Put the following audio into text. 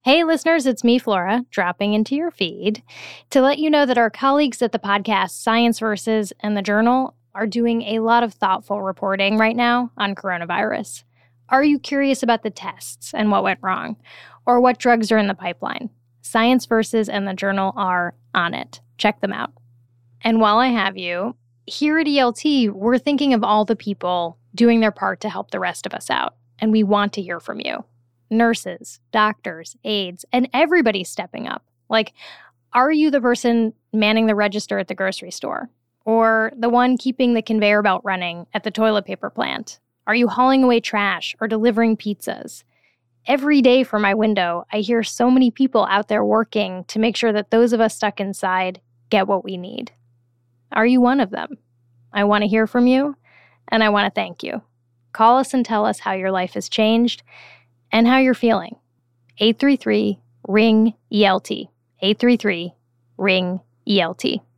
Hey, listeners, it's me, Flora, dropping into your feed to let you know that our colleagues at the podcast Science Versus and the Journal are doing a lot of thoughtful reporting right now on coronavirus. Are you curious about the tests and what went wrong, or what drugs are in the pipeline? Science Versus and the Journal are on it. Check them out. And while I have you, here at ELT, we're thinking of all the people doing their part to help the rest of us out, and we want to hear from you. Nurses, doctors, aides, and everybody's stepping up. Like, are you the person manning the register at the grocery store? Or the one keeping the conveyor belt running at the toilet paper plant? Are you hauling away trash or delivering pizzas? Every day from my window, I hear so many people out there working to make sure that those of us stuck inside get what we need. Are you one of them? I want to hear from you, and I want to thank you. Call us and tell us how your life has changed and how you're feeling. 833-RING-ELT. 833-RING-ELT.